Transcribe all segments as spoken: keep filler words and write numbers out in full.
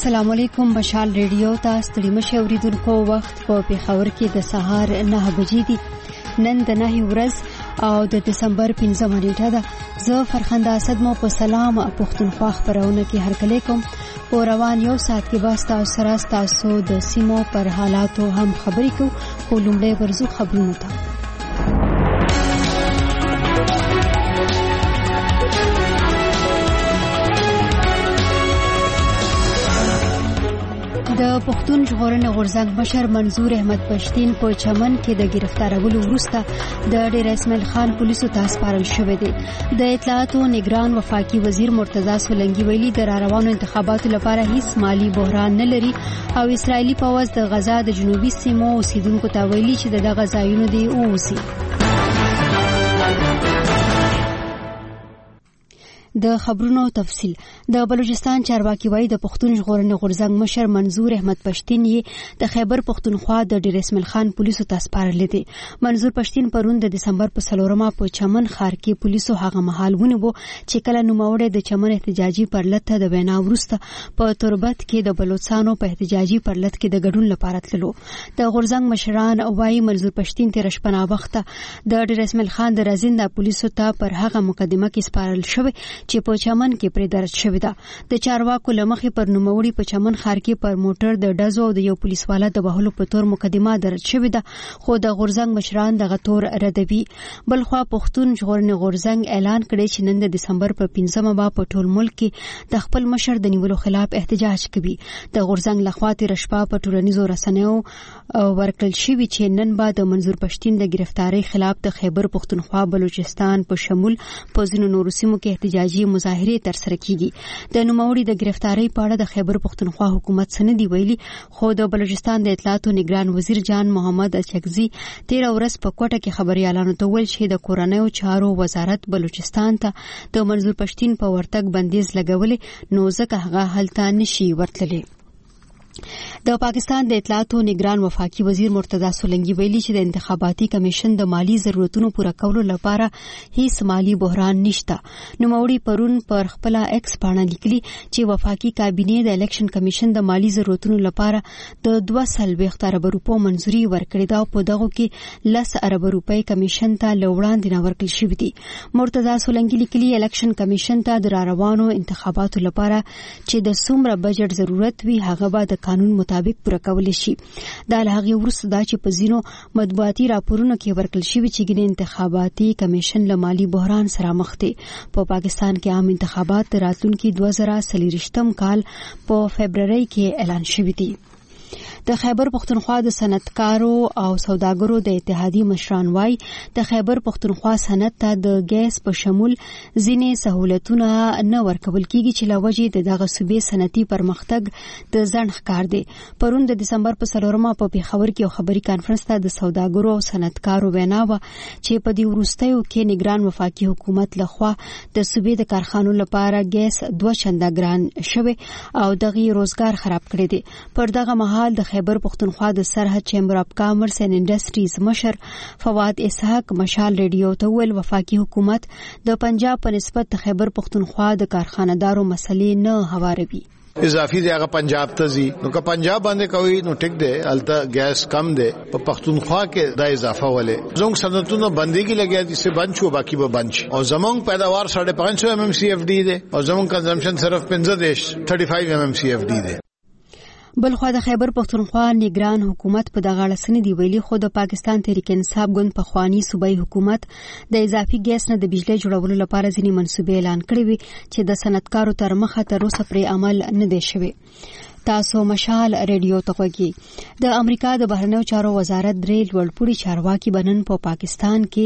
السلام علیکم. مشال ریډیو ته ستړي مشه اوریدونکو وخت په پیښور کې د سهار نه بجې دي. نن د نه ورځ او د دسمبر پنځمه نیټه ده. زه فرخنده اسد مو په سلام پښتونخوا خبرونه کې هرکلی کوم. په روان یو ساعت کې واسطه سره تاسو د سیمو پر حالاتو هم خبرې کوو. خو لومړی ورزو خبرونه ته. د پښتون ژغورنې غورځنګ مشر منظور احمد پښتين په چمن کې د گرفتارولو وروسته د ډیر اسماعیل خان پولیسو ته سپارل شوې دي. د اطلاعاتو نگران وفاقي وزیر مرتضی سولنګي ویلي د راروانو انتخاباتو لپاره هیڅ مالی بحران نه لري او اسرایلی پوځ د غزا د جنوبي سیمو اوسیدونکو ته ویلي چې دغه ځایونو دی اوسي. د خبرونو تفصيل. د بلوچستان چارواکي وایي د پښتون ژغورنې غورځنګ مشر منظور احمد پښتين یې د خیبر پښتونخوا د ډیر اسماعیل خان پولیسو ته سپارل دي. منظور پښتين پرون د دسمبر په څلورمه په چمن ښار کې پولیسو هغه مهال ونیو چې کله نوموړی د چمن احتجاجي پرلط د وینا وروسته په تربت کې د بلوچستانو په احتجاجي پرلط کې د ګډون لپاره تللو. د غورځنګ مشران وایي منظور پښتين تر شپه وخت د ډیر اسماعیل خان د رازنده پولیسو ته پر هغه مقدمه کې سپارل شوی چې په چمن کې پرې درج شوی ده. د چارواکو لمخې پر نوموړي په چمن ښار کې پر موټر د ډزو او د یو پولیس والا د وهلو په تور مقدمه درج شوی ده، خو د غورځنګ مشران دغه تور ردوي. بلخوا پښتون ژغورنې غورځنګ اعلان کړی چې نن د دسمبر په پنځمه به په ټول ملک کې د خپل مشر د نیولو خلاف احتجاج کوي. د غورځنګ لخوا تیر شپه په ټولنیزو رسنیو ورکړل شوی چې نن به د منظور پښتين د گرفتاری خلاف د خیبر پښتونخوا بلوچستان په شمول په ځینو نورو سیمو کې احتجاجي مظاهره تر سره کیږي. د نوموړي د گرفتاری په اړه د خیبر پښتونخوا حکومت سندي ویلي، خو د بلوچستان د اطلاعاتو نگران وزیر جان محمد اچکزي تیر ورځ په کوټه کې خبريالانو ته ویل چې د کورنیو چارو وزارت بلوچستان ته د منظور پښتين په ورتګ بندیز لګولې، نو ځکه هغه هلته نشي ورتللی. د پاکستان د اطلاعاتو نگران وفاقي وزیر مرتضی سولنګي ویلي چې د انتخاباتي کمیشن د مالی ضرورتونو پوره کولو لپاره هیڅ مالی بحران نشته. نوموړي پرون پر خپل ایکس باندې لیکلي چې وفاقي کابینه د الیکشن کمیشن د مالی ضرورتونو لپاره د دوه سلو ارب روپو منځوري ورکړې ده او په دغه کې لس ارب روپۍ کمیشن ته لوړاندې نه ورکړل شوې دي. مرتضی سولنګي لیکلي الیکشن کمیشن ته د راروانو انتخاباتو لپاره چې د څومره بجټ ضرورت وي هغه به د قانون مطابق پوره کول شي. دا له هغه وروسته دا چې په ځینو مطبوعاتي راپورونو کې ورکړل شوی چې ګڼ انتخاباتي کمیشن له مالی بحران سره مخ دی. په پاکستان کې عام انتخابات راتلونکي دوه زره څلوېښتم کال په فبرवरी کې اعلان شوی دی. د خیبر پښتونخوا د صنعتکارو او سوداګرو د اتحادیې مشران وایي د خیبر پښتونخوا صنعت ته د ګیس په شمول ځینې سہولتونه نه ورکول کیږي چې لوجې د دغه صوبې صنعتي پرمختګ د ځنډ ښکار دی. پرون د دسمبر په څلورمه په پیښور کې یو خبري کانفرنس ته د سوداګرو او صنعتکارو وینا وه چې په دې وروستیو کې نگران وفاقي حکومت لخوا د صوبې د کارخانو لپاره ګیس دوه چنده ګران شوی او دغه روزګار خراب کړی دی. پر دغه مهال د خیبر پښتونخوا د سرحد چیمبر اف کامرس اینڈ انډستریز مشر فواد اسحاق مشال ریډیو ته ویل وفاقي حکومت د پنجاب په نسبت د خیبر پښتونخوا د کارخانه‌دارو مسلې نه هواروي. اضافي دی هغه پنجاب ته زی نو که پنجاب باندې کوي نو ټیک دی الته ګیس کم دی په پښتونخوا کې دا اضافه ولې زموږ صنعتونو بندګي لګیا دي چې بند شو باقي به بند شي او زموږ پیداوار ساڑھے پانچ سو ایم ایم سی ایف ڈی دی او زموږ کنزمپشن صرف پنځه دیش پنځه ایم ایم سی ایف ڈی دی. بلخوا د خیبر پښتونخوا نگران حکومت په دغه اړه سندي ویلي، خو د پاکستان تحریک انصاف ګوند په خواني صوبایي حکومت د اضافي ګیس نه د بجلی جوړولو لپاره ځینې منصوبې اعلان کړې وي چې د صنعتکارو تر مخه تر اوسه پرې عمل نه دی شوی. تاسو مشال ریډیو ته غوږی. د امریکا د بهرنیو چارو وزارت درې لوړپوړي چارواکي بنن په پاکستان کې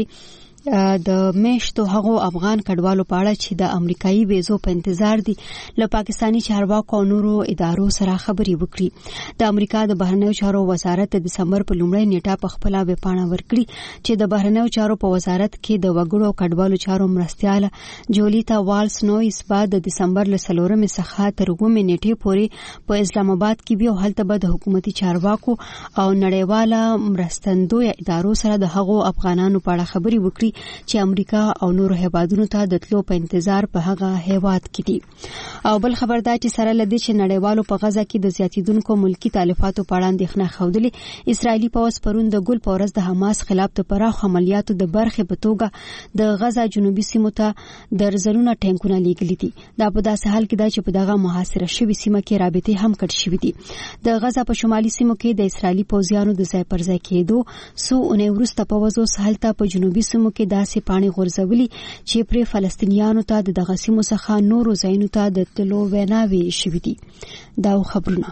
د میشتو هغو افغان کډوالو په اړه چې د امریکایي ویزو په انتظار دي له پاکستانی چارواکو او نورو ادارو سره خبرې وکړي. د امریکا د بهرنیو چارو وزارت د دسمبر په لومړۍ نیټه په خپل ویبپاڼه ورکړي چې د بهرنیو چارو په وزارت کې د وګړو کډوالو چارو مرستیاله جولیتا والس نو اثبات د دسمبر له څلورمې څخه تر اوومې نیټې پورې په اسلام آباد کې به هلته به د حکومتي چارواکو او نړیواله مرستندوی ادارو سره د هغو افغانانو په اړه خبرې وکړي چې امریکا او نورو هیوادونو ته د تلو په انتظار په هغه هیواد کې دي. او بل خبر دا چې سره لدی چې نړیوالو په غزا کې د زیاتیدونکو ملکی تالیفاتو په اړه اندېښنه خوده. اسرایلی پوځ پرون د ګل په ورځ د حماس خلاف د پراخ عملیاتو د برخې په توګه د غزا جنوبي سیمو ته درزنونه ټانکونه لیږلي دي. دا په داسې حال کې ده چې په دغه محاصره شوی سیمه کې رابطې هم کټ شوې دي. د غزا په شمالي سیمو کې د اسرایلی پوځیانو د ځای پر ځای کېدو سو اونۍ وروسته پوځ اوس هلته په جنوبي سیمو کې داسې پاڼې غورځولي چې پرې فلسطینیانو ته د دغه سیمو څخه نورو ځایونو ته د تلو ویناوې شوې دي. دا خبرونه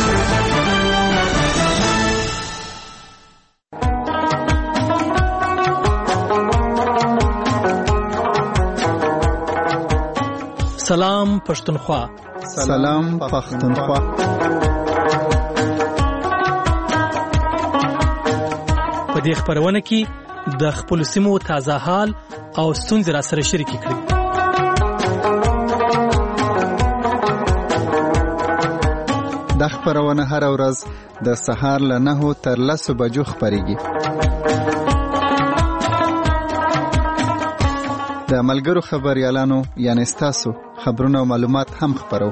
سلام پښتونخوا. سلام پښتونخوا. په دې خبرونه کې د خپل سیمو تازه حال او ستونزې را سره شریک کړئ. د خبرونه هر ورځ د سهار له نهو تر لسو بجو خبريږي. د ملګرو خبريالانو یعنی ستاسو خبرونه او معلومات هم خبرو.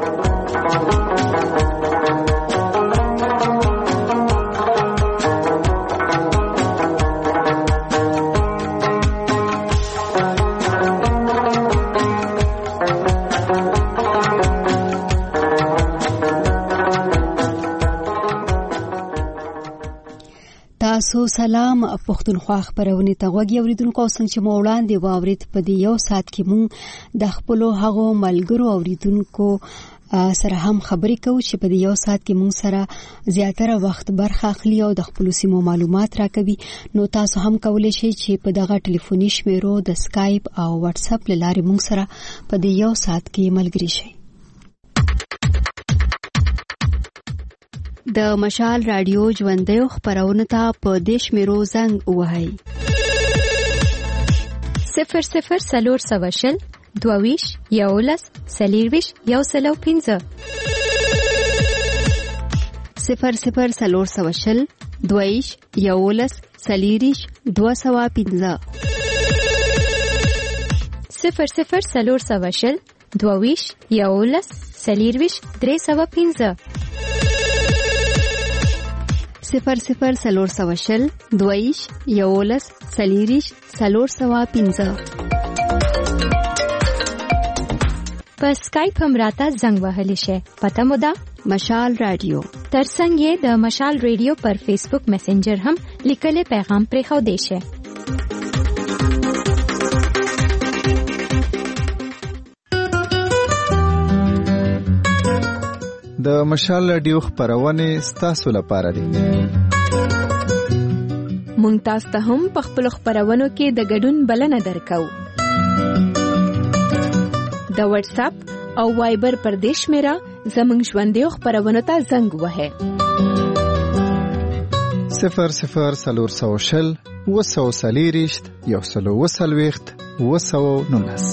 تاسو سلام پښتونخوا خبرونه ته غوږی اوریدونکو څنګه چې مو وړاندې واورید په دې یو سات کې مونږ د خپل هغو ملګرو اوریدونکو سره هم خبرې کوو چې په دې یو سات کې مونږ سره زیاتره وخت برخه اخلي او د خپل سیمو معلومات راکوي. نو تاسو هم کولای شئ چې په دغه ټلیفوني شمیرو د سکایپ او واتس اپ لارې مونږ سره په دې یو سات کې ملګری شئ. د مشال رادیو ژوندۍ خبرونه ته په دیش میرو زنګ وهاي صفر صفر سلور سواشل دوویش یولس سلیرویش یو سلو پینزه صفر صفر سلور سواشل دوویش یولس سلیریش دو سوا پینزه صفر صفر سلور سواشل دوویش یولس سلیرویش درې سوا پینزه صفر صفر سلور سواشل دویش یولس سلیریش سلور سوا پینزه. په سکایپ هم راته زنګ وهلی شي. پته مو ده مشال رادیو. ترڅنګ یې د مشال رادیو پر فیسبوک میسنجر هم لیکلي پیغام پرې خو دی شي. د مشال رادیو خبرونه ستاسو لپاره دي. مونږ تاسو ته هم په خپل خبرونو کې د ګډون بلنه درکو. د واتس اپ او وایبر پر دیش میرا زمنګ ژوندۍ خبرونه ته زنګ وهه. صفر صفر سلور سوشل وسو سلیریشت یو سلو وسلويخت وسو نونس.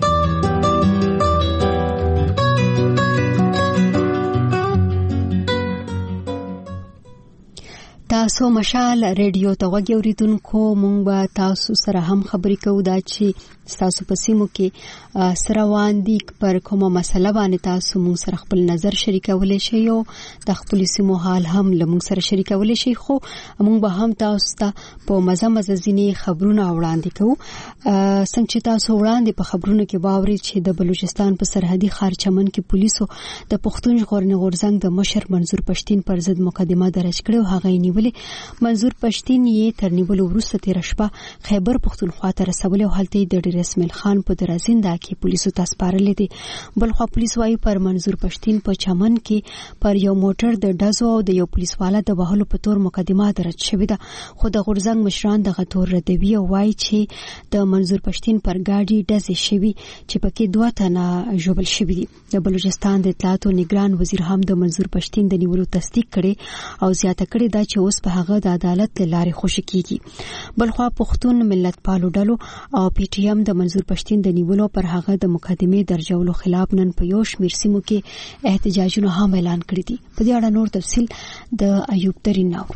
تاسو مشال رادیو ته غوږی اوریدونکو مونږ به تاسو سره هم خبرې کوو دا چې تاسو په سیمو کې سره واندي پر کومه مسله باندې تاسو مونږ سره خپل نظر شریکولای شئ او د خپل سیمو حال هم لمونږ سره شریکولای شئ. خو مونږ به هم تاسو ته په مزه مزه ځینې خبرونه وړاندې کوو. څنګه چې تاسو وړاندې په خبرونو کې باورې چې د بلوچستان په سرحدي ښار چمن کې پولیسو د پښتون ژغورنې غورځنګ د مشر منظور پښتين پر ضد مقدمه درج کړې او هغه یې منظور پښتين یې تر نیولو وروسته تیر شپه خیبر پښتونخوا ته رسولې او هلته د ډیر اسماعیل خان په درازینده کې پولیسو ته سپارلې دي. بلخو پولیس وايي پر منظور پښتين په چمن کې پر یو موټر د ډزو او د یو پولیسواله د وهلو په تور مقدمه درج شوې ده. خو د غورځنګ مشران دغه تور ردوي او وايي چې د منظور پښتين پر ګاډي ډزې شوي چې پکې دوه تنه ژوبل شوي دي. د بلوچستان د اطلاعاتو نگران وزیر هم د منظور پښتين د نیولو تصدیق کړي او زیاته کړي دا چې اوس په هغه د عدالت لارې خوشی کیږي. بلخو پښتون ملت پالو ډلو او پی ټی ایم د منظور پښتين د نیولو پر هغه د مقدمه درجولو خلاف نن په یو شمېر سیمو کې احتجاجونه هم اعلان کړی دي. په دې اړه نور تفصیل د ایوب ترین نو.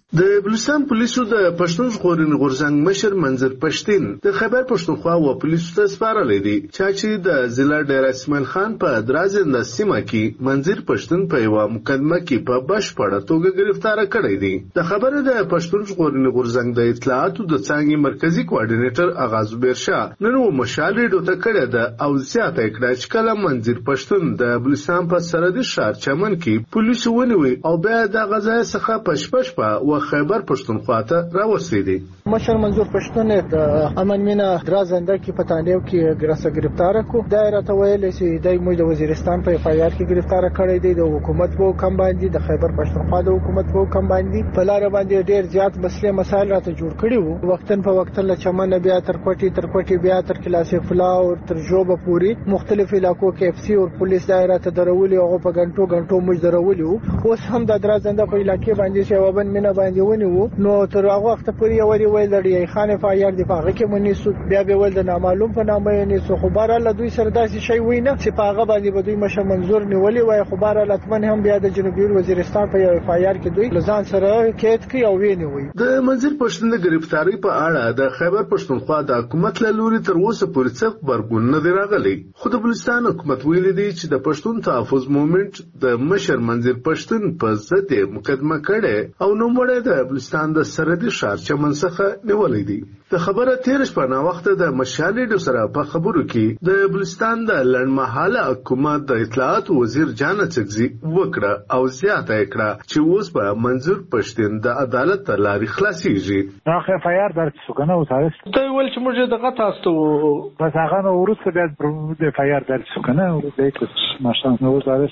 د بلوچستان پولیسو د پښتون ژغورنې غورځنګ مشر منظر پښتين د خیبر پښتونخوا و پولیسو ته سپارلې دي چې د ضلع ډیر اسماعیل خان په درازنده سیمه کې منظر پښتون په یو مقدمه کې په بشپړه توګه گرفتار کړی دی. د خبره د پښتون ژغورنې غورځنګ د اطلاعاتو د څانګې مرکزی کوارډینیټر اغاز بیرشاه نن و مشال ریډیو ته کړی ده او زیاته کړه چې کله منظر پښتون د بلوچستان په سرحدي ښار چمن کې پولیسو ونیوي او بیا د غزا څخه پشپش په خیبر پښتونخوا ته راوستي. مشر منظور پښتون د امن مینا درازنده کې پټانیو کې ګرسه گرفتار کو دایره ته ویل چې دای موږ د وزیرستان په اف آی آر کې گرفتار کړی دی. د حکومت وو کم باندې د خیبر پښتونخوا د حکومت وو کم باندې په لار باندې ډیر زیات مسله مسایل راته جوړ کړي وو. وختن په وخت له چمن بیا تر کوټي تر کوټي بیا تر کلاسه فلا او تر جوبه پوری مختلف علاقو کې اف سی او پولیس دایره ته درولي او په غنټو غنټو موږ درولي. اوس هم د درازنده په علاقې باندې شوابن مینا باندې ونیو. نو تر هغه وخت پورې وری ویل د ډی خان فایار د پاغه کې منی سو بیا به ول د نامعلوم په نامه یې سو خبر الله دوی سره داسې شی وینه چې پاغه باندې به دوی مشه منظور نیولې وای خبر الله تمن هم بیا د جنوبي وزیرستان په فایار کې دوی لزان سره کېد کوي او ویني وي. د منظر پښتون د گرفتاری په اړه د خیبر پښتونخوا د حکومت له لوري تر اوسه پورې څه خبرګون نه دی راغلی. خو د بلوچستان حکومت ویلي دی چې د پښتون تحفظ موومېنټ د مشر منظر پښتون په ضد مقدمه کړي او نو مړه د بلوچستان د سرحدي ښار چمن څخه نیولې دي. د خبره تیر شپه نا وخت د مشالې د سره په خبرو کې د بلوچستان د لړمحاله حکومت د اطلاعات وزیر جان چغزي وکړه او زیاته کړه چې اوس به منظور پښتون د عدالت ته لارې خلاصيږي. دا خو فایار درته څنګه وساره ته ول چې موږ دغه تاسو بس هغه نو ورسره بیا د فایار درته څنګه ورته کې ماشان نو وساره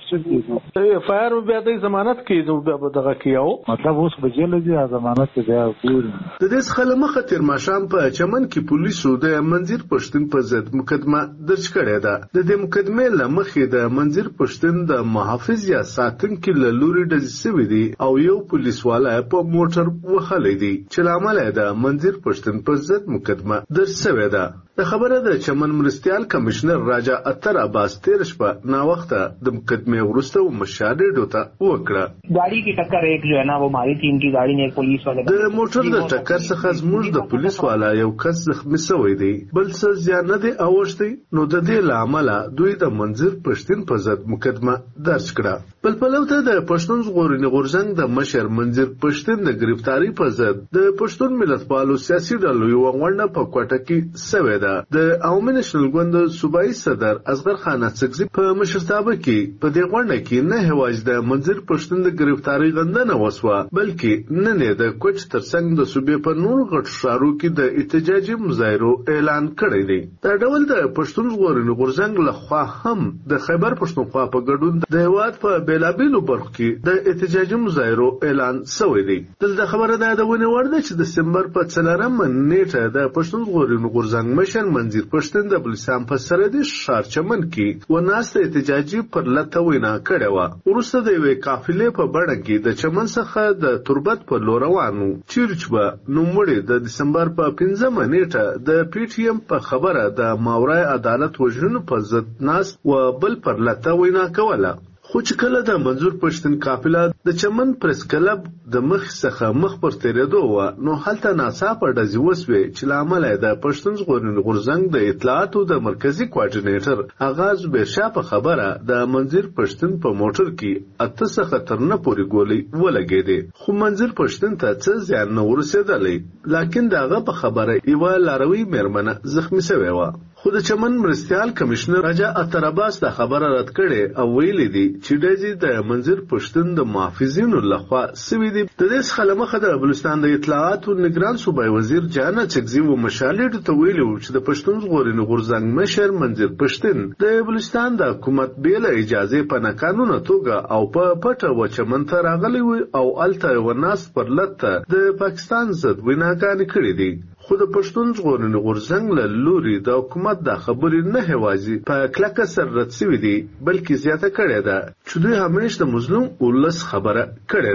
څه فایار بیا د ضمانت کې بیا دغه کیاو مطلب اوس به جیل دي ضمانت کې بیا ګور د دې څخه مخه تیر ماشام په چمن کې پولیسو د منظر پښتون په ضد مقدمه درج کړې ده. د دې مقدمې له مخې د منظر پښتون د محافظ یا ساتونکو له لوري ډزې شوې دي او یو پولیسوالا په موټر وهلی دی چې لامل یې د منظر پښتون په ضد مقدمه درج شوې ده. د خبره د چمن مرستیال کمشنر راجا اتر عباس تیر شپه نا وخته د مقدمه ورسته و مشاهده ډوته وکړه. गाड़ी की टक्कर एक जो है ना वो हमारी टीम की गाड़ी ने पुलिस वाले د موټر د ټکر څخه زموږ د پولیس والا یو کس زخمی شوی دی بل څه زیان نه دی اوښتي. نو د دې لامل دوی د منظر پښتون په ضد مقدمه درج کړه. بل پلو ته د پښتون ژغورنې غورځنګ د مشر منظر پښتون د گرفتاری په ضد د پښتون ملتپالو سیاسي ډلو یو غونډه په کوټه کې شوې ده. د عوامي نېشنل ګوند صوبایي صدر اصغر خان اڅکزي په مشرتابه کې په دې غونډه کې نه هواج د منظر پښتون د گرفتاری غندنه وسوه بلکې نن د کوچ ترڅنګ د صوبې په نور غټ ښارو کې د احتجاجي مظاهرو اعلان کړی دی. دا ډول د پښتون ژغورنې غورځنګ لخوا هم د خیبر پښتونخوا په ګډون د هیواد په بیلابیلو برخو کې د احتجاجي مظاهرو اعلان شوی دی. دلته خبره ده د ونې وړ ده چې د دسمبر په څلورمه نیټه د پښتون ژغورنې غورځنګ مشر منظر پښتون د بلوچستان په سرحدي ښار چمن کې وناسته احتجاجي پر لته وینا کړې وه. وروسته د یوې قافلې په بڼه کې د چمن څخه د تربت په لور روان و چیرې چې به نوموړي د دسمبر په پنځمه نیټه د پی ټي ایم په خبره د ماورای عدالت وژنو په ضد ناست و بل پر لته وینا کوله. خو چې کله د منظور پښتون قافله د چمن پریس کلب د مخ څخه مخ پر تیرېدو وه نو هلته ناڅاپه ډزې وسوې چې له امله یې د پښتون ژغورنې غورځنګ د اطلاعاتو د مرکزي کوارډینیټر اغاز بیرشاه په خبره د منظور پښتون په موټر کې اته څخه تر نه پورې ګولۍ ولګېدې خو منظور پښتون ته څه زیان نه ورسېدلی لکن د هغه په خبره یوه لاروي مېرمنه زخمي شوې وه. خو د چمن مرستیال کمشنر راجا اتر عباس دا خبره رد کړي او ویلي دي چې ډزې د منظر پښتون د محافظینو لخوا سوي دي. د دې څخه له مخه د بلوچستان د اطلاعاتو نگران صوبایي وزیر جان چغزي و مشالې ته ویلي وو چې د پښتون ژغورنې غورځنګ مشر منظر پښتون د بلوچستان د حکومت بېله اجازې په ناقانونه توګه او په پټه و چمن ته راغلی و او هلته یوه ناست پر لته د پاکستان ضد ویناګانې کړې دي. خو د پښتون ژغورنې غورځنګ له لوري د حکومت دا خبرې نه هوازي په کلکه سر رد شوي دي بلکې زیاته کړې ده چې دوی همیش د مظلوم ولس خبره کړې ده.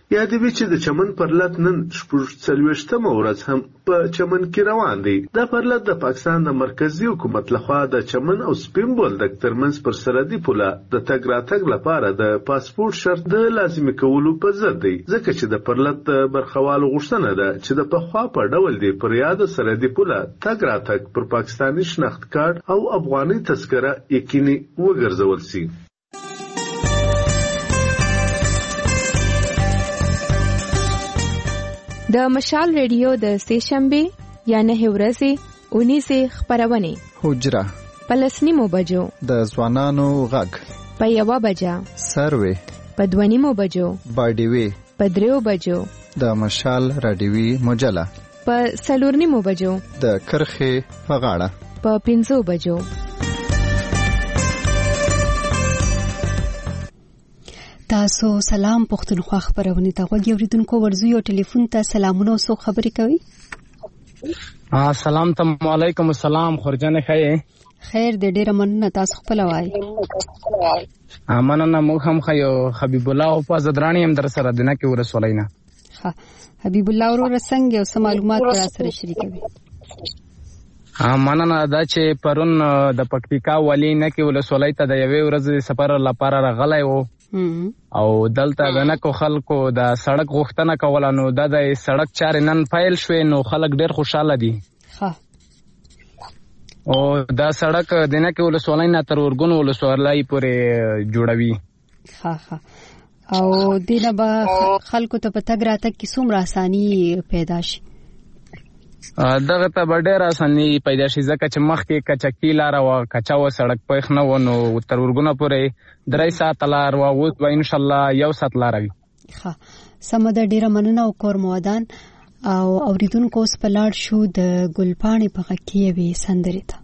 یادوي چې د چمن پرلط نن شپږ څلوېښتمه ورځ هم په چمن کې روان دی. دا پرلط د پاکستان د مرکزی حکومت لخوا د چمن او سپین بولدک ترمنځ پر سرحدي پوله د تګ راتګ لپاره د پاسپورت شرط د لازمي کولو په ضد دی، ځکه چې د پرلط د برخوالو غوښتنه ده چې د پخوا په ډول دی پر یاد سرحدي پوله تګ راتګ پر پاکستاني شناخت کارت او افغاني تذکره یقیني وګرځول شي. د مشال ریډیو د سهشنبه یا نه ورځې اونیسه خبرونه حجره پلسنیمو بجو د ځوانانو غږ په یوه بجه سروي په دوانیمو بجو باډیوي په دریو بجو د مشال رادیوي مجله په سلورنیمو بجو د کرخه په غاړه په پنځو بجو. تاسو سلام پښتونخوا خبرونه ته غوږی اوریدونکو ورزو یو ټلیفون ته سلامونه او خبرې کوي. ها سلام ته وعلیکم السلام خورجن خیر خیر دې ډیره مننه تاسو خپل وای. امنه موږ هم خیو حبیب الله او په زدرانی هم در سره دنه کې ورسولینا. ها حبیب الله ورو رسنګ او سم معلومات را سره شریکوي. مننه دا چې پرون د پکتیکا ولی نه کې ولسولای ته د یوې ورځې سفر لپاره راغلی وو او دلته د نکو خلکو د سړک غوښتنه کوله، نو دا د سړک چارې نن پیل شوې، نو خلک ډېر خوشاله دي. او دا سړک د نکو ولسوالۍ نه تر ورګون ولسوالۍ پورې جوړوي. ها ها او دینه به خلکو ته په تګ راتګ کې څومره اساني پیدا شي؟ دغه ته به ډېر اساني پیدا شي ځکه چې مخکې کچکي لاره وه، کچا وه، سړک پېښ نه وه، نو تر ورګونه پورې درې ساعته لار وه، اوس به انشاءالله یو ساعت لاره وي. ښه سمه ده، ډېره مننه او کور مو ودان. او اورېدونکو اوس په لاړ شو د ګلپاڼې په غږ کې یوې سندرې ته.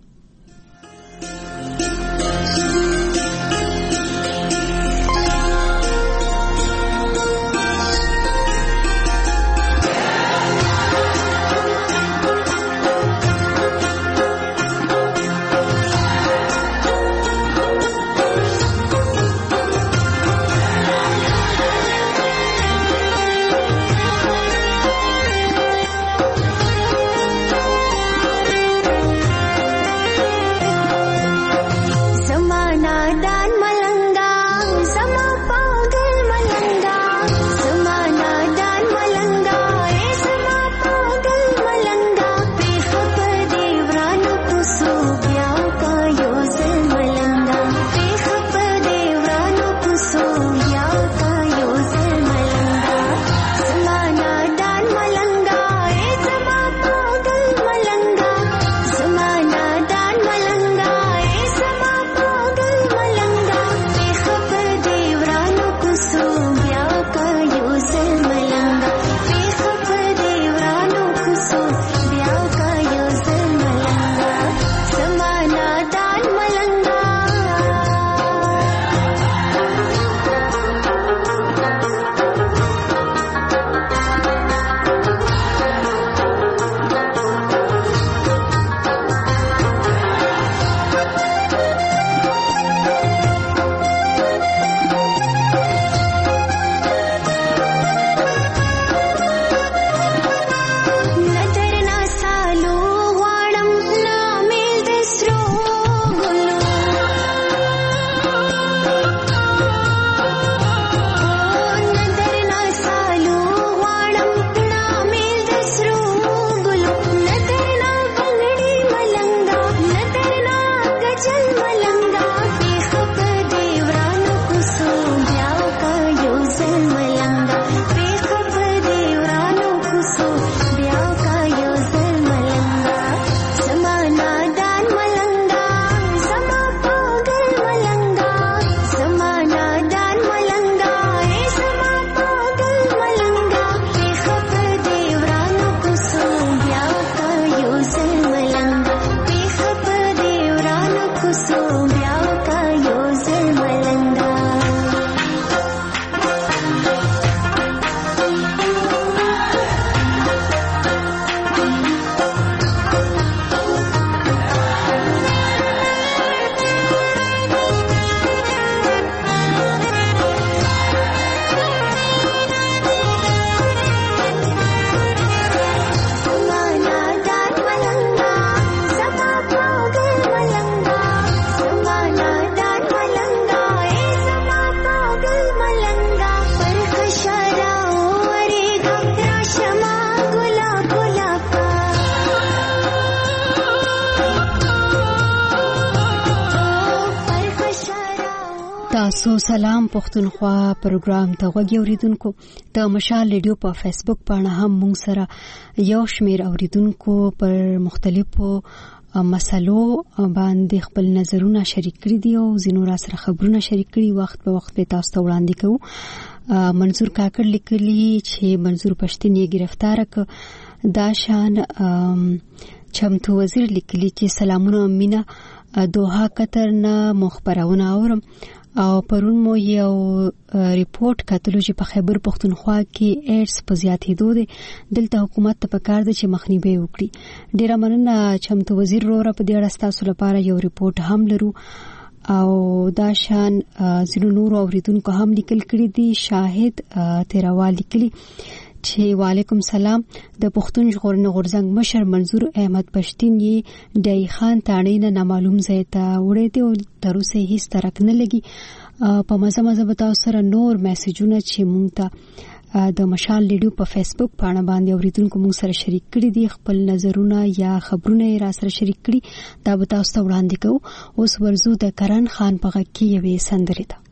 تاسو سلام پښتونخوا پروګرام ته وګورئ اوریدونکو د مشال ریډیو په فیسبوک باندې هم موږ سره یو شمیر اوریدونکو پر مختلفو مسلو باندې خپل نظرونه شریک کړي دي او زینو را سره خبرونه شریک کړي. وخت په وخت به تاسو ته وړاندې کوو. منظور کاکړ لیکلي چې منظور پښتين یې گرفتار ک. دا شان چمتو وزیر لیکلي چې سلامونه مینا دوها قطر نه مخبرونه اورم او پرون مو یو ریپورت کتلو چې په خیبر پختونخوا کې ایډز په زیاتېدو دي. دلته حکومت ته پکار دي چې مخنیوي وکړي. ډیره مننه چمتو وزیر وروره. په دې اړه تاسو لپاره یو ریپورت هم لرو او دا شان زینو نور اوریدونکو هم لیکل کړي دي. شاهد تیراوال لیکلي چې وعلیکم سلام. د پښتون ژغورنې غورځنګ مشر منظور احمد پښتين یې ډای خان تاڼې نه نامعلوم ځای ته وړي دي او تر اوسه هیڅ ترک نه لګي. په مزه مزه به تاسو سره نور میسجونه چې مونږ ته د مشال ریډیو په فیسبوک باندې باندې اوریدونکو مونږ سره شریک کړي دي. خپل نظرونه یا خبرونه را سره شریک کړي دا به تاسو ته وړاندې کوو. اوس ورزو د کرن خان په غږ کې یوې سندرې ته.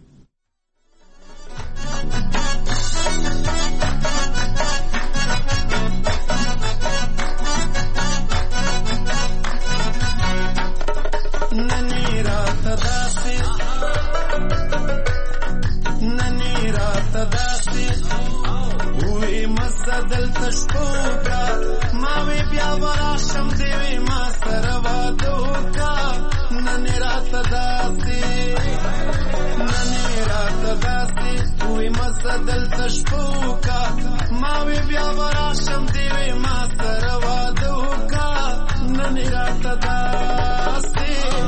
دل تشکوکا ماوی بیا وراشم دیوی ما سروادوکا ننی رات داسی ننی رات داسی وی مزا دل تشکوکا ماوی بیا وراشم دیوی ما سروادوکا ننی رات داسی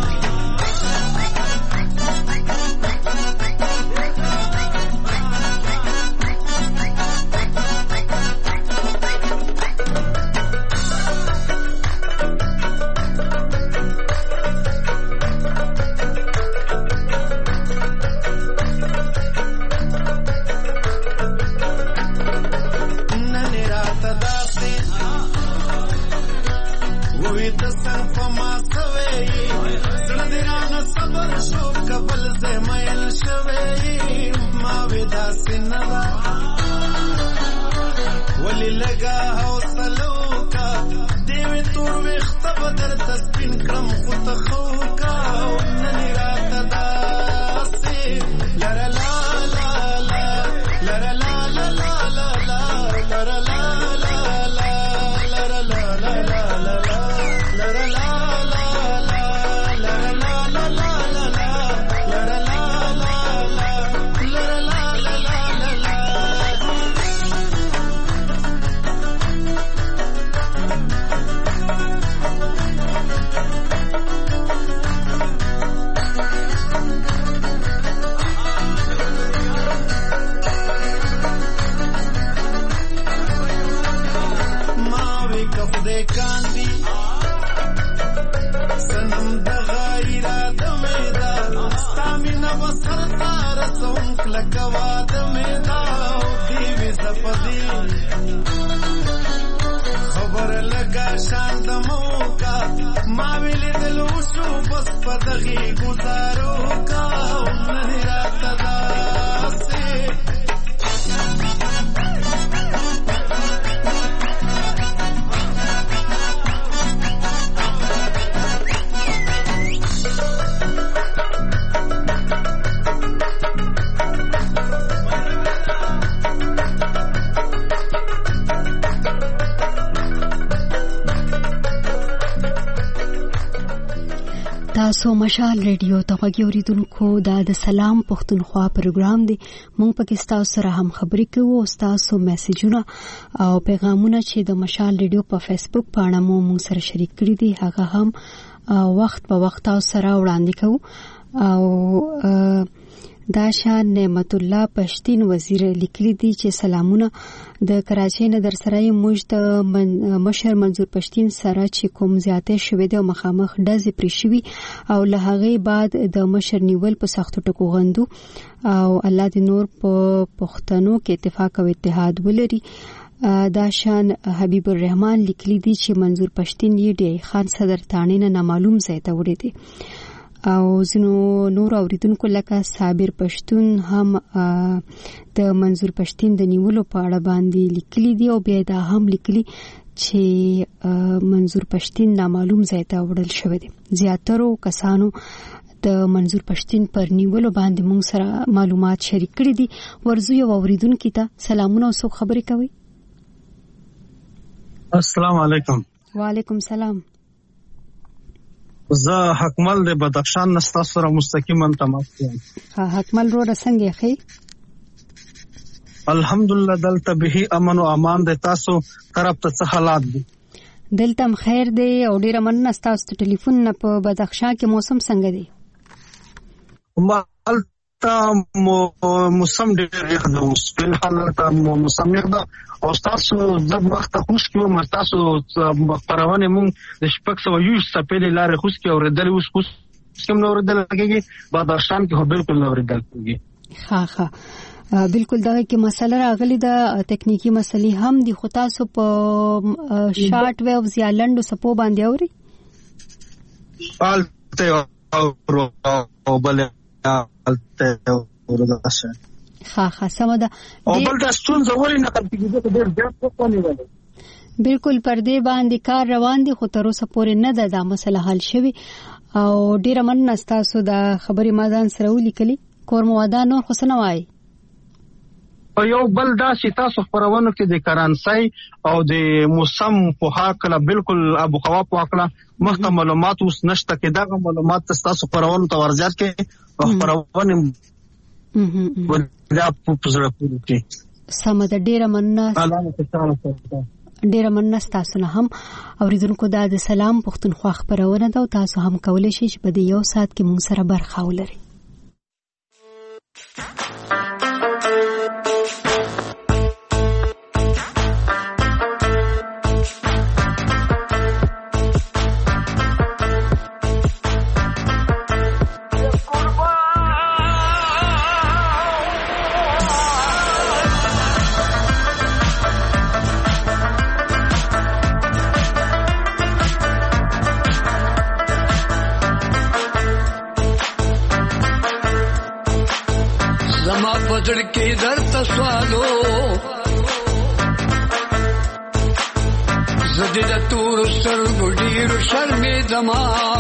ولی لگا حوصلو کا دیوی تور ویخت بدر تسپین کرم خود خوکا ننی رات داسی لرا لا لا لا لرا لا لا لا لا لا لرا لا لا لا لرا لا لا لا لا لرا لا لا لا لرا لا لا لا لا لرا لا لا لا لرا لا لا لا کاندی سنم د غیرا د میدا ستامینا وسر تار سوم کلکوا د میدا دیوی زپدی خبر لگا شان د موکا ما ویل دلو شو بس پدغي گزارو کا ننی رات داسی تاسو مشال ریډیو ته غوږی اوریدونکو دا د سلام پښتونخوا پروګرام دی. مونږ پکې تاسو سره هم خبرې کوو او تاسو میسجونه او پیغامونه چې د مشال ریډیو په فیسبوک باندې مو مونږ سره شریک کړي دي هغه هم وخت په وخت تاسو سره وړاندې کوو. او دا شان نعمت الله پښتين وزیر لیکلي دي چې سلامونه د کراچۍ نه در سره موږ د مشر منظور پښتين سره چې کوم زیاتې شوې د مخامخ ډزې پرې شوي او له هغه بعد د مشر نیول په سختو ټکو غندو او الله دې نور په پښتنو کې اتفاق او اتحاد ولري. دا شان حبیب الرحمن لیکلي دي چې منظور پښتين یې ډای خان صدر تانې نه نامعلوم ځای ته وړي دي او زنو نور اوریدونکو لکه صابر پښتون هم د منظور پښتین د نیولو په اړه باندې لیکلي دي او بیا دا هم لیکلي چې منظور پښتین نامعلوم ځای ته وړل شوی دی. زیاترو کسانو د منظور پښتین پر نیولو باندې موږ سره معلومات شریک کړي دي. ورزو یو اوریدونکو ته سلامونه او څوک خبرې کوي؟ السلام علیکم. وعلیکم السلام. زه حکمل د بدخشان نستا سره مستقیما تماس کوم. ها حکمل رو رسنګ خي. الحمدلله دلته به امن او امان د تاسو طرف ته څه حالات دي؟ دلته خیر دی او ډیر امن نستا ست ټلیفون نه په بدخشان کې موسم څنګه دی؟ مالته موسم ډیر یخ دی، سپین حالت موسم یخ دی او تاسو د وخت خوش کیو مستاسو پروانه مونږ د شپږ سو یو سپېلې لارې خوش کی اوردل اوس خوش کوم نور دل لګيږي بدخشان کې بالکل نور دل کېږي. ها ها بالکل دا کې مسله راغلي د تکنیکی مسلې هم دي، خو تاسو په شارټ ویوز یا لنډو سپو باندې اوري پالته او بل الته ورته ها ها سمدا او بل د ستونزې ولې نه کېږي ته ډېر ډېر څه ونیول. بالکل پر دې باندې کار روان دي خو تر اوسه پورې نه ده دا مسله حل شوی او ډیر مننه تاسو د خبرې مادان سره ولیکلي. کورمو ادا نور خو څه نه وایي. او یو بل دا چې تاسو خبرونه کې د کرنسي او د موسم په حق له بالکل ابو خوا په حق له مخته معلومات اوس نشته کې دا معلومات تاسو خبرونه ته ورزيات کې او خبرونه دا پوزره پوری کې سم د ډیره مننه ډیره مننه تاسو نه هم اوریدونکو دا د سلام پښتونخوا خبرونه ده او تاسو هم کولای شئ چې په دې یو ساعت کې موږ سره برخه ولرئ. पजड़ के दर तस्वालो जदीद तूर सर गुडीर शर्मे दमा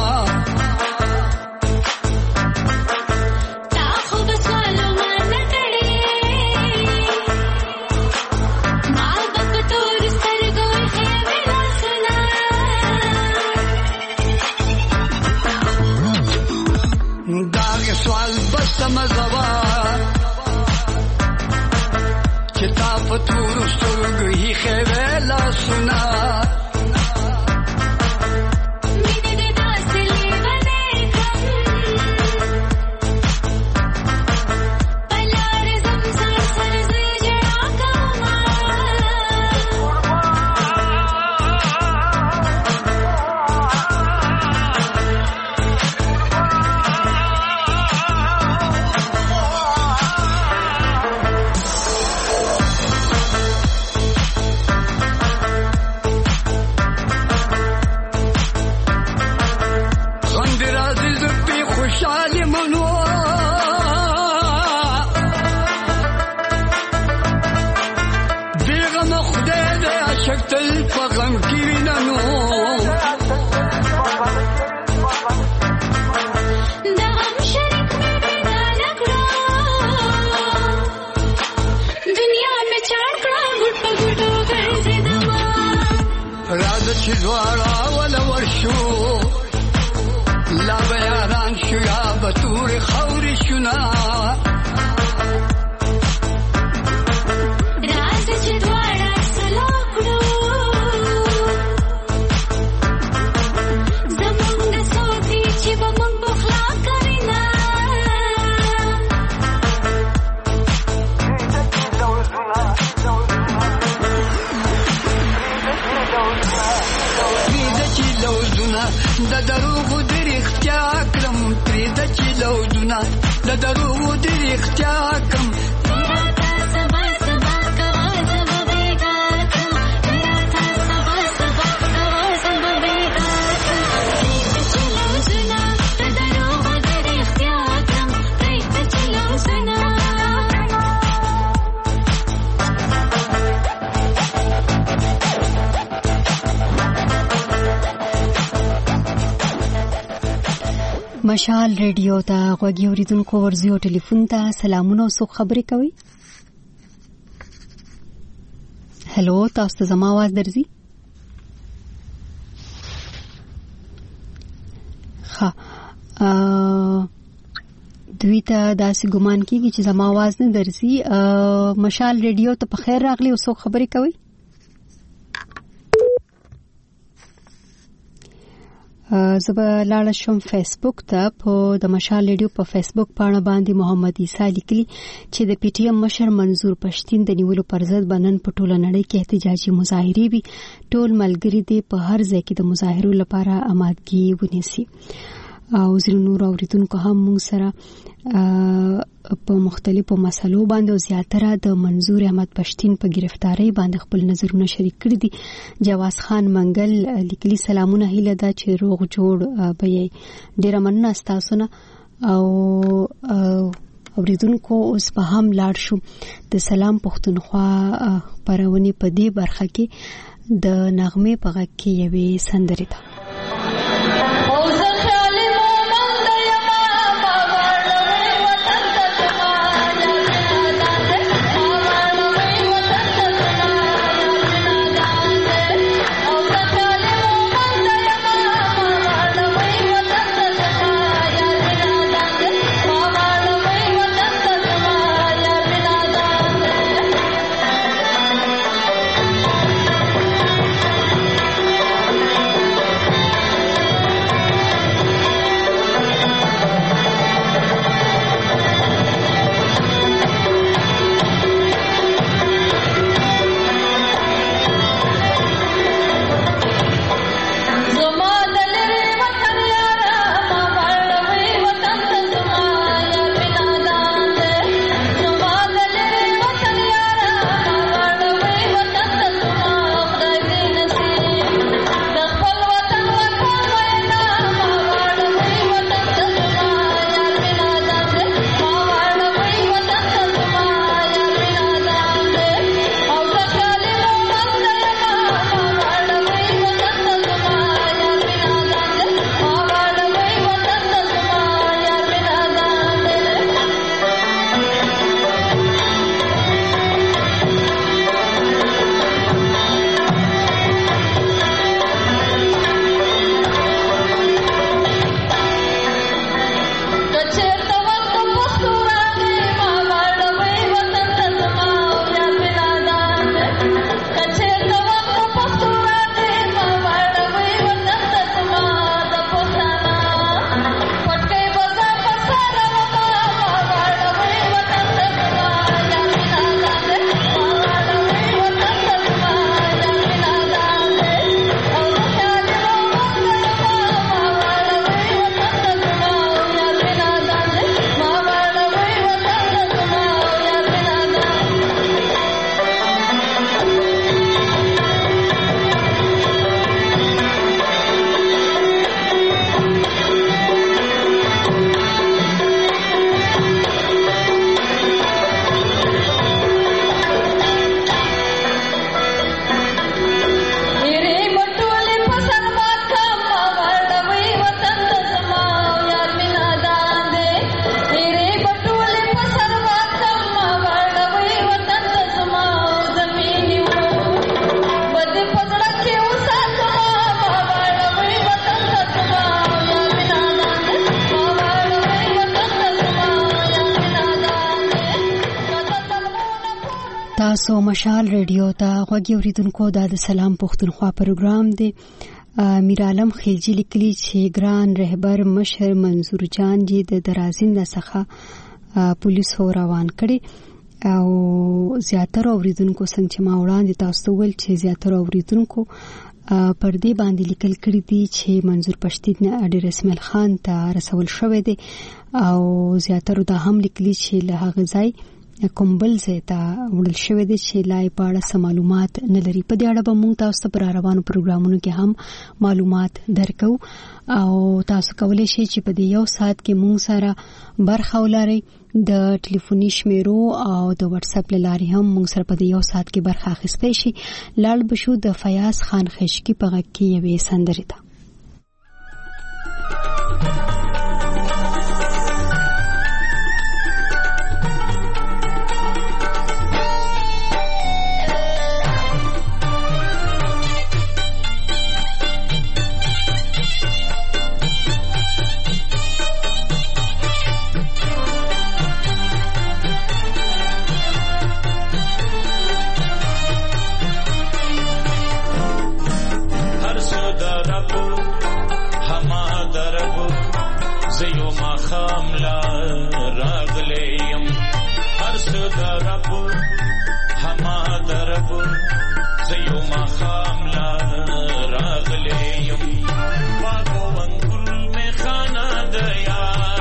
दाग सवाल बस समझवा فتور سترګ هی خېلا سنا مینه د داسلې باندې پلار زمزم سر زجړا کما شدوارا ولا ورشو لا بياران شو يا بطور خوري شنا راز شدوارا سلاكلو زمان دا صوتي چي بمون بخلا كرنا د دروغ د رښتیا کړم پرې د چلو دنا د دروغ د رښتیا کړم مشال ریډیو ته غوږی اوریدونکو ورزیو ټلیفون ته سلامونه او څوک خبرې کوي. هلو تاسو ته زما आवाज درځي؟ ها دوی ته داسې ګمان کیږي چې زما आवाज نه درځي. مشال ریډیو ته په خیر راغلی او څوک خبرې کوي؟ زه به لاړ شم فیسبوک ته. په د مشال ریډیو په فیسبوک پاڼه باندې محمد عیسی لیکلي چې د پی ټی ایم مشر منظور پښتین د نیولو پر ضد بنن په ټوله نړۍ کې احتجاجي مظاهرې وي. ټول ملګری دي په هر ځای کې د مظاهرو لپاره آمادګي ونیسي. او زیرو نور اوریدونکو هم موږ سره په مختلفو مسلو باندې او زیاتره د منظور احمد پښتین په گرفتاری باندې خپل نظرونه شریک کړي دي. جواز خان منګل لیکلي سلامونه هیله ده چې روغ جوړ به یې. ډیره مننه تاسو نه. او اوریدونکو اوس په هم لاړ شو د سلام پښتونخوا خبرونه په دې برخه کې د نغمه په غږ کې یوې سندرې ده. تاسو مشال ریډیو ته غوږی اوریدونکو د سلام پښتونخوا پروګرام دی. میر عالم خلجی لیکلی چې ګران رهبر مشر منظور جان جی د درازین څخه پولیسو روان کړي او زیاتره اوریدونکو څنګه چې ما وړاندې تاسو ول چې زیاتره اوریدونکو پر دې باندې لیکل کړي دي چې منظور پښتین اډیر اسماعیل خان ته رسول شوی دی او زیاتره دا هم لیکلي چې له هغه ځای کوم بل ځای ته وړل شوی دی چې لا یې په اړه څه معلومات نه لري. په دې اړه به موږ تاسو ته پر روانو پروګرامونو کې هم معلومات درکو او تاسو کولی شئ چې په دې یو ساعت کې موږ سره برخه ولرئ. د ټلیفوني شمیرو او د واتس اپ لارې هم موږ سره په دې یو ساعت کې برخه اخیستی شي. لاړ به شو د فیاض خان خشکی په غږ کې یوې سندرې ته. ماخام لا راغلیم هر څه د رب هما د رب زیو ماخام لا راغلیم باغو انګل می خانه د یار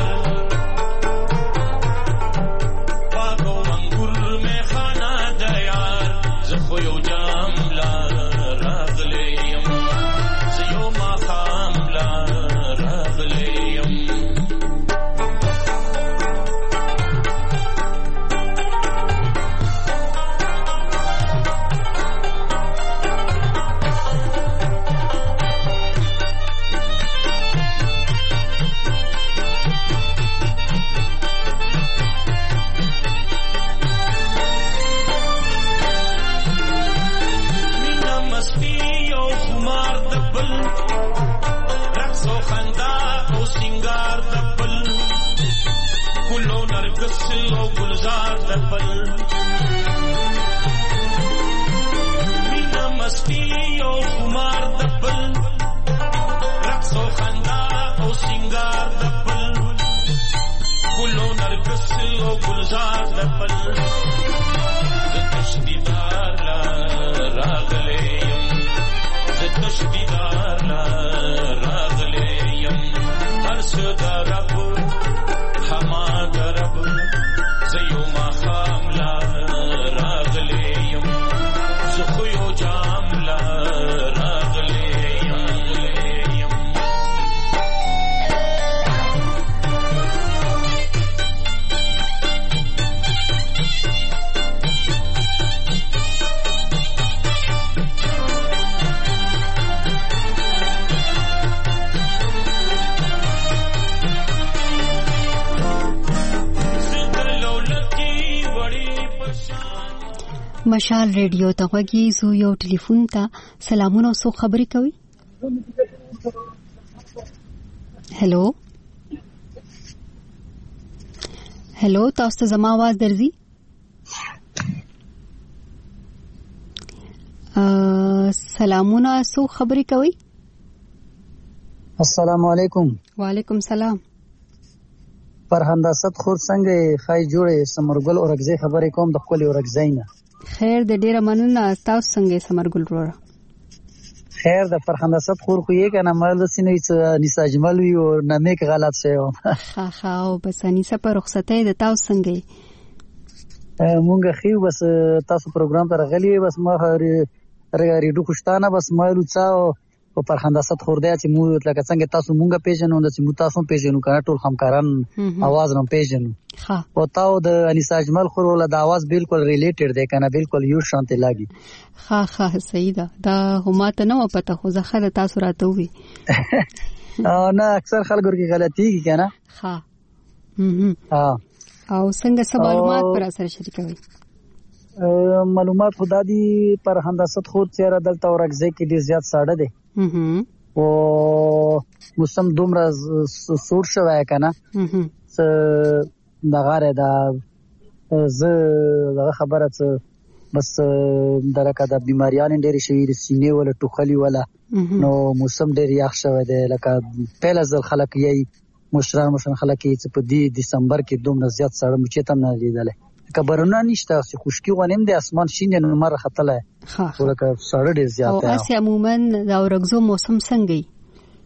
باغو انګل می خانه د یار زه خو یو جام لا راغلیم زیو ماخام لا راغلیم او گلزار دبل مینا مستی او خمار دبل رقص و خندا او سنگار دبل گلو نرگس او گلزار دبل زتشدیدار لا راغلیم زتشدیدار لا راغلیم هر صدا رب هما درب زیو ما خام لا راغلیم زخویو جام لا راغلیم مشال ریډیو ته غوږی زو یو ټلیفون ته سلامونه سو خبرې کوي. هلو هلو تاسو ته زما आवाज درځي؟ سلامونه سو خبرې کوي. السلام علیکم. وعلیکم سلام. فرهنده صد خور څنګه خای جوړې سمرګل اورګزې خبرې کوم د خپل اورګزې نه. خیر د ډیره مننه. تاسو څنګه سمرګل وروره؟ خیر د فرهنده صد خور خو یې کنه مال د سینې چې نساجمل وي او نامې کې غلط شوی ها ها او بس انیسه په رخصتې د تاسو څنګه مونږ خو بس تاسو پروګرام ته راغلی بس ما ریډو خوشتانه بس مالو څا او فرهنده صد خور دی چې موږ لکه څنګه تاسو مونږ پیژنو د چې تاسو پیژنو کنه ټول همکاران आवाज نو پیژنو ها او تاو د انیسه اجمل خور ول د आवाज بالکل ریلیټډ دی کنه بالکل یو شانته لاګي. ها ها صحیح ده دا هم ته نو پته خو زه خله تاسو راته وي نه اکثر خلکو کې غلطي کی کنه. ها ها او څنګه څه معلومات پر اثر شریکوي؟ معلومات خدا دی پر هندست خود چیرې دلته ورګځي کې ډیر زیات ساړه دی او موسم دومره سور شوی کنه څه دغه دا زه دغه خبره څه بس درکه د بیماریان ډېر شي د سینې ولا ټوخلي ولا نو موسم ډېر یخ شوی دی لکه پهل ځل خلک یې مشران مشران خلک چې په دې دسمبر کې دومره زیات ساړه مچته نه لیدل کبرونه نشته چې خشکی غونیم د اسمان شین د نمبر خطله ورکه ساړه ډېر زیات دی. او اسی عموما دا ورغزو موسم څنګه ای؟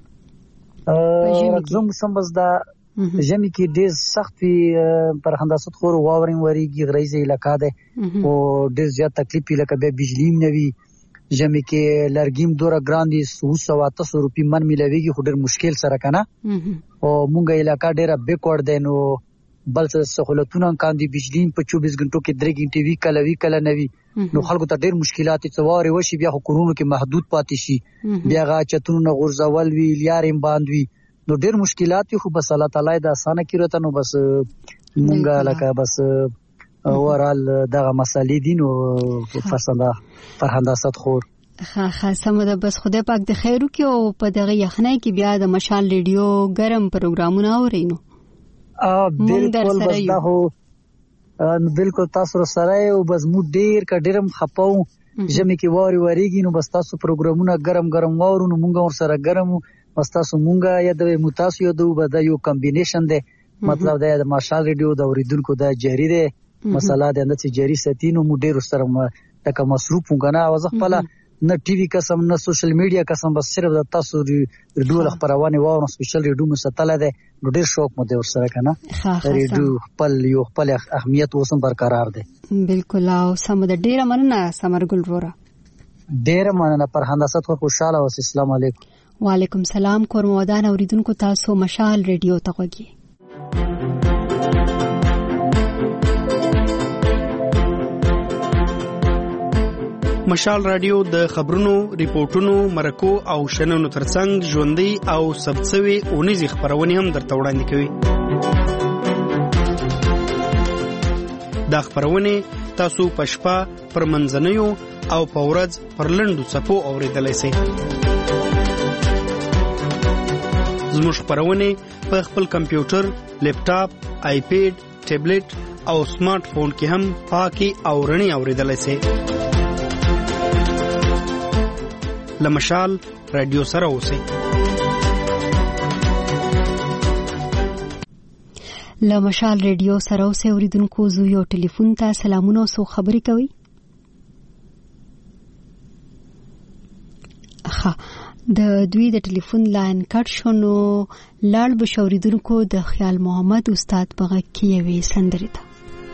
ورغزو موسم بس دا ژمي کې ډېر سخت وي پر هندست خور واورین وریږي غریزه علاقہ ده او ډېر زیات تکلیف لکه به بجلی نه وي ژمي کې لرګیم دوره ګراندي سو سو تاسو روپی من ملويږي خو ډېر مشکل سره کنه او مونږه علاقہ ډېر بیکورډ ده نو بل څه سہولتونه کاندي بجلی په چوبیس غنټو کې درې غنټې وی کله وی کله نوي نو خلکو ته ډېر مشکلات څواري وشي بیا خو کورونو کې محدود پاتې شي بیا غا چتونو غورځول وی لیاریم باندوي نو ډېر مشکلات خو بس الله تعالی دا اسانه کړو ته نو بس مونږه لکه بس اورال دغه مسالې دي نو فرسنده فرهندست خور ها ها سمده بس خدای پاک د خیرو کې او په دغه یخنۍ کې بیا د مشال ریډیو ګرم پروګرامونه اورینو ا بالکل بس دا هو بالکل تاسو سره او بس مو ډیر ک ډیرم خپاو ژمي کې واري وریږي نو بس تاسو پروګرامونه ګرم ګرم وورو نو مونږ ور سره ګرم بس تاسو مونږه یا د متاسو یو د یو کمبینیشن دی مطلب دا د ماشال ریډیو د اوریدونکو د جری دی مسله د اندته جری ستینو مو ډیر سره تک مصروف وګنا او خپل نه ټي وي قسم نه سوشل میډیا قسم بس صرف د تاسو ریډیو خبرونه وو نو سپیشل ریډیو مستله ده نو ډیر شوق مو دی ورسره کنه ریډیو خپل یو خپل اهمیت اوسم برقرار ده بالکل او سم د ډیر مننه سمرګل وروره ډیر مننه پر هندسه خو خوشاله اوس. السلام علیکم. وعلیکم سلام. کورمودان اوریدونکو تاسو مشال ریډیو ته وګورئ. مشال رادیو د خبرونو، ریپورتونو، مرکو او شننو ترڅنګ ژوندۍ او ثبتسوي اونیزي خبرونه هم درته وړاندې کوي. دا خبرونه تاسو په شپه پر منځنیو او په ورځ پر لنډو څپو اوریدلای شئ. زموږ خبرونه په خپل کمپیوټر، لیپټاپ، آیپیډ، ټابلیټ او سمارټ فون کې هم پاکي او رڼي اوریدلای شئ. لمشال رادیو سره اوسئ. لمشال رادیو سره اوسئ اوریدونکو. زو یو ټلیفون ته سلامونه او خبرې کوي. ها د دوی د ټلیفون لاین کټ شونو لاړ بشوریدونکو د خیال محمد استاد په کې وی سندري ته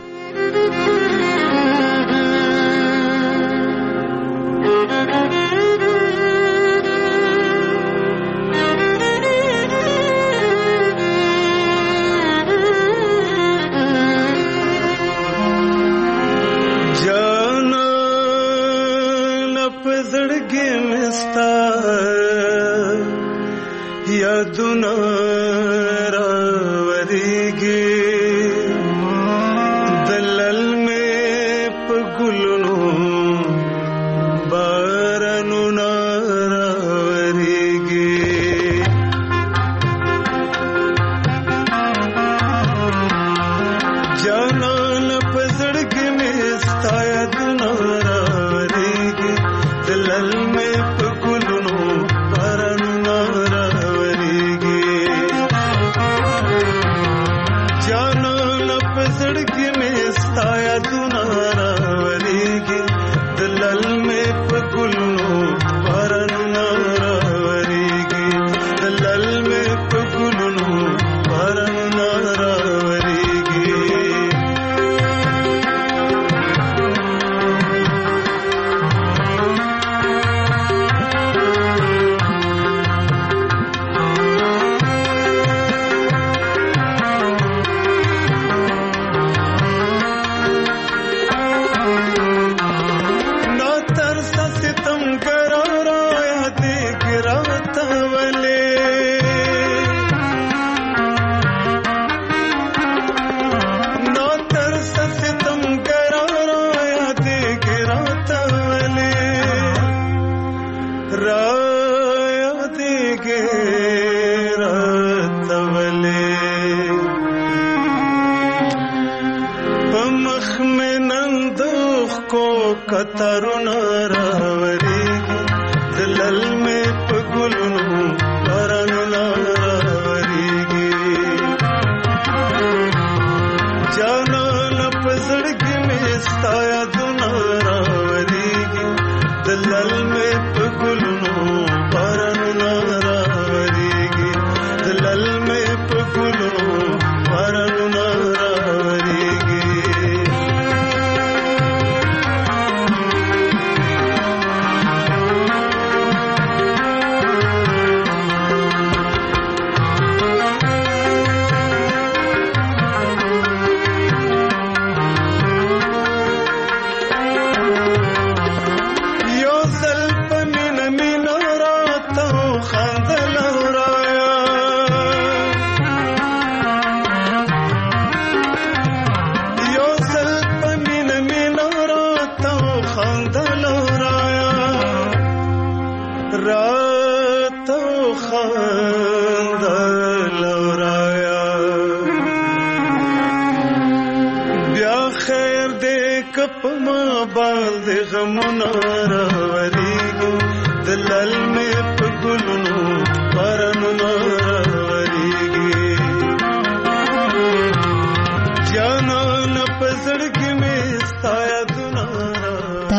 یادونه راوریږي دلل مې په ګلونو بارانونه راوریږي جانان په زړګي مې ستا یادونه راوریږي دلل مې په ګلونو بارانونه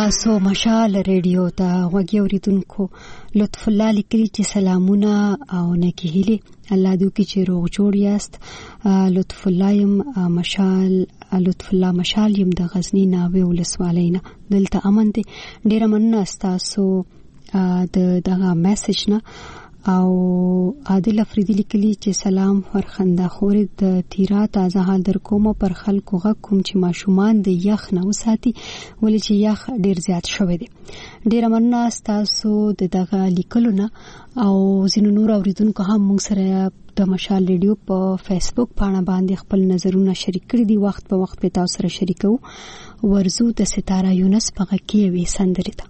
تاسو مشال ریډیو ته غوږی اوریدونکو لطف الله لیکلی چې سلامونه او نیکی هیله الله دې کې چې روغ جوړ یاست. لطف الله يم مشال لطف الله مشال يم د غزنی ناوې ولسوالینا دلته امن دي. ډیر مننه تاسو د دغه میسج نه. او عادل افریدی لیکلی چې سلام ورخنده خوري د تیرا تازه حال در کوم پر خلکو غ کوم چې ماشومان د یخ نه وساتي ولې چې یخ ډیر زیات شوی دی. ډیر مننه تاسو د دغه لیکلو نه. او زینو نور اوریدونکو هم موږ سره د مشال ریډیو په فیسبوک پاڼه باندې خپل نظرونه شریک کړي دي. وخت په وخت په تاسو سره شریکو. ورزو د ستاره یونس په غکې وی سندري ده.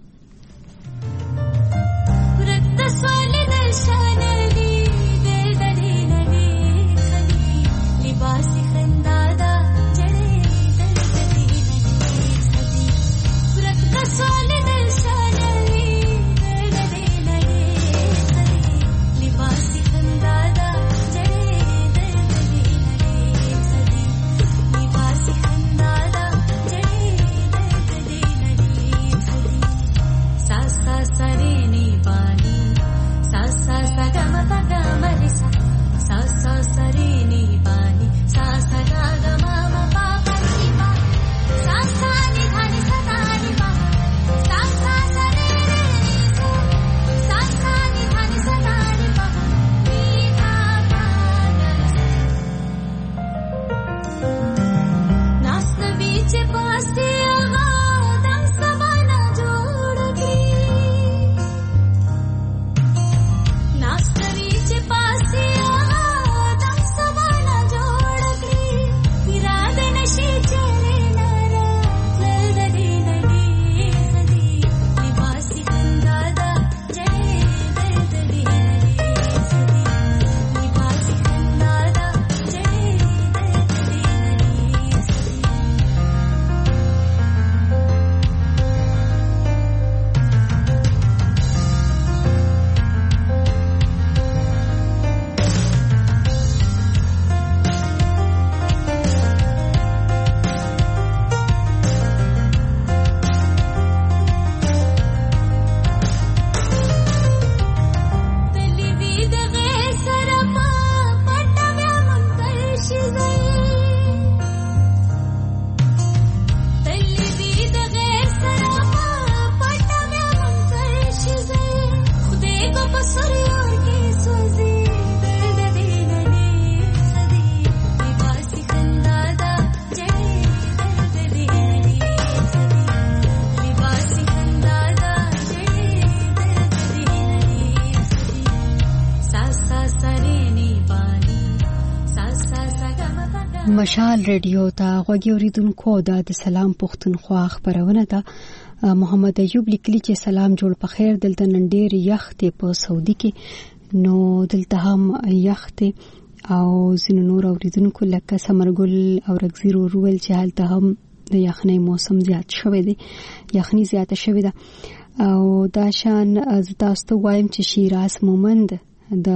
مشال ریډیو ته غوږی اوریدونکو د سلام پښتونخوا خبرونه ده. محمد ایوب لیکلی چې سلام جوړ په خیر. دلته نن ډیر یخ ته په سعودي کې نو دلته هم یخ ته او زینو نور اوریدونکو لکه سمرګل او رغزیرو رول چې حالت هم د یخنۍ موسم زیات شوی دی. یخنۍ زیاته شوی ده او دا شان از تاسو وایم چې شیراز مومند د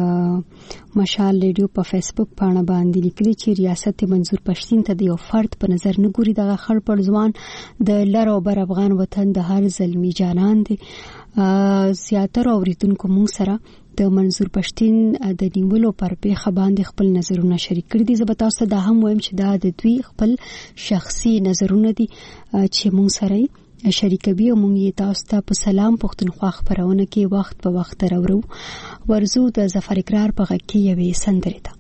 مشال ریډیو په فیسبوک پاڼه باندې لیکلي چې ریاست منظور پښتین ته د یو فرد په نظر نه ګوري. دغه خړ پر ځوان د لر او بر افغان وطن د هر زلمی جانان دی. زیاتره اوریدونکو موږ سره د منظور پښتین د نیولو پر پیښه باندې خپل نظرونه شریک کړي دي. زه به تاسو ته هم وایم چې دا د دوی خپل شخصي نظرونه دي چې موږ سره شریکوي او موږ یې تاسو ته په سلام پښتونخوا خبرونه کې وخت په وخت راوړو. ورزو د ظفر اقرار په غږ کې یوې سندرې ده.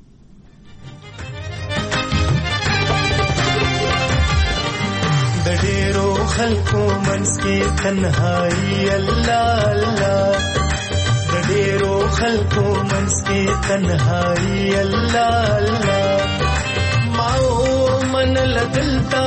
د ډېرو خلکو منځ کې تنهایی الله الله د ډېرو خلکو منځ کې تنهایی الله الله ما من لدلتا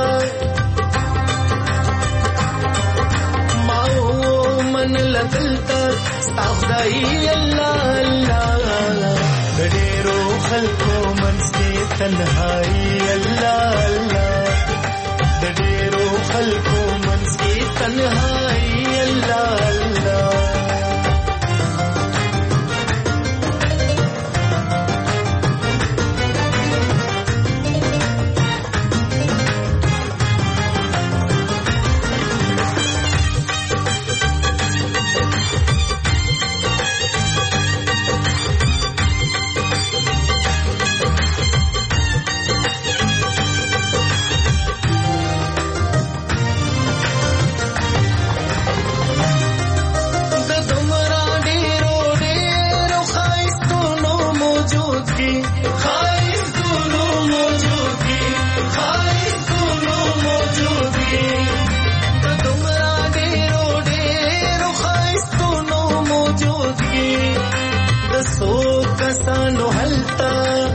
من لدلتا استغفري الله الله د ډېرو خلکو منځ کې تنهایی الله الله د ډېرو خلکو منځ کې تنهایی الله الله موجودگی خواهستونو موجودگی خواهستونو موجودگی د دومره ډېرو ډېرو خواهستونو موجودگی د څو کسانو هلته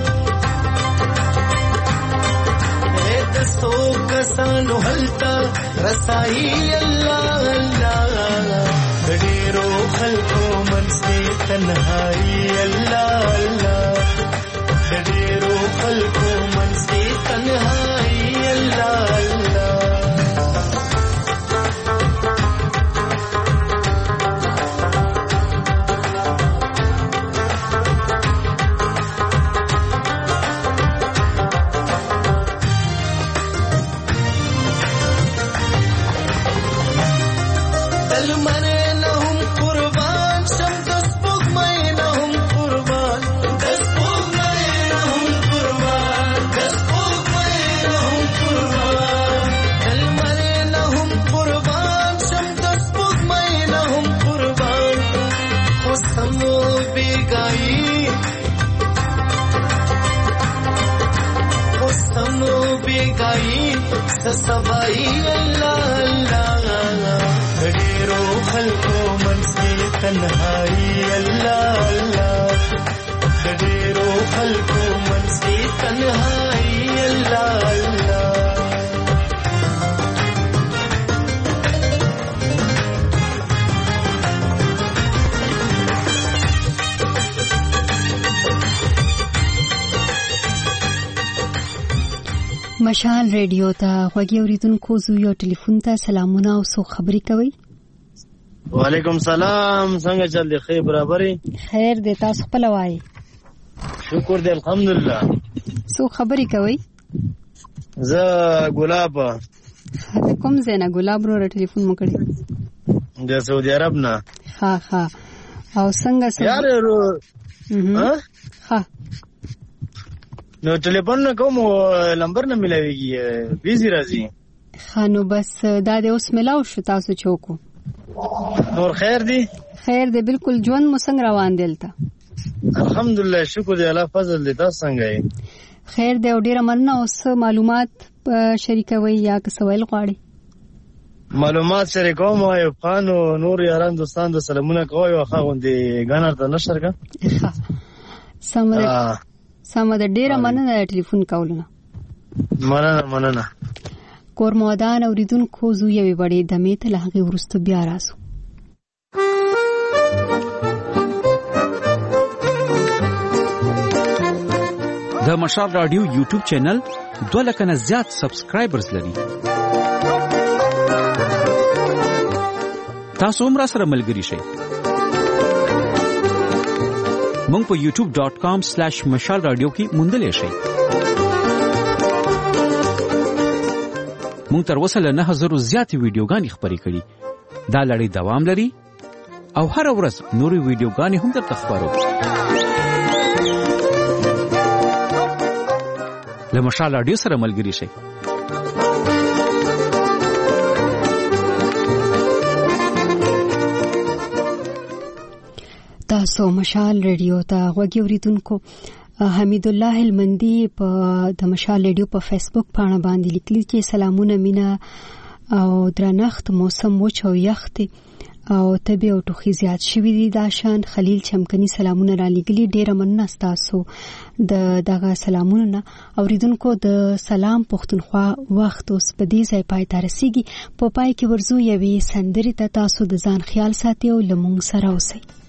د څو کسانو هلته رسایي الله الله د ډېرو خلکو منځ کې تنهایي الله الله د ډېرو خلکو منځ کې تنهایي الله الله सबाई अल्लाह अल्लाह ढेरों खल्कों मन से तन्हाई अल्लाह अल्लाह ढेरों खल्कों मन से तन्हाई अल्लाह अल्लाह مشال ریډیو ته غوږی اوریدونکو زو یو ټلیفون ته سلامونه او سو خبري کوي. وعلیکم سلام، څنګه چل دی؟ خیر برابرې؟ خیر دی، تاسو خپل وایي؟ شکر دی الحمدلله. سو خبري کوي؟ زه ګلاب. د کوم ځای نه ګلاب ورو ټلیفون مو کړی؟ د سعودي عرب نه. ها ها. او څنګه څنګه؟ یار ورو ها ها نو ټلیفون کوم نمبر نه ملایږي، بیزی راځي. خانو بس دا د اوس ملاو شو، تاسو چوکو. نور خیر دی؟ خیر دی بالکل. ژوند مو څنګه روان دی دلته؟ الحمدلله شکر دی الله فضل دی. تاسو څنګه یې؟ خیر دی او ډیره مننه. اوس معلومات شریکوي یا که سوال غواړي؟ معلومات شریکوم او خان او نور یاران دوستان د سلامونه کوي او خاوندې ګانر ته نشر کا. سمره سمه د ډیره مننه ټلیفون کولونه. مننه مننه. کورمودان اوریدونکو زو یوې وړې دمې ته له هغې وروسته بیا راسو. د مشال رادیو یوټیوب چینل دوه لکه نه زیات سبسکرایبرز لري. تاسو هم را سره ملګري شئ. مونږ په یوټیوب ډاٹ کام سلیش مشال رادیو کې موندلې شئ. مونږ تر اوسه له نه هزارو زیاتې ویډیوګانې خپرې کړي. دا لړۍ دوام لري او هر ورځ نورې ویډیوګانې هم درته خپرو. له مشال رادیو سره ملګري شئ. تاسو مشال ریډیو ته غوږی اوریدونکو. حمید الله هلمندي په د مشال ریډیو په فیسبوک پاڼه باندې لیکلي چې سلامونه مینا او درنښت موسم وچ او یخ دی او طبي او ټوخي زیات شوي دي. دا شان خلیل چمکني سلامونه را لګلي. ډیره مننه تاسو د دغه سلامونه نه. اوریدونکو د سلام پښتونخوا وخت اوس په دې ځای پای ته رسیږي. په پای کې ورزو یوې سندرې ته. تاسو د ځان خیال ساتئ او له مونږ سره اوسئ.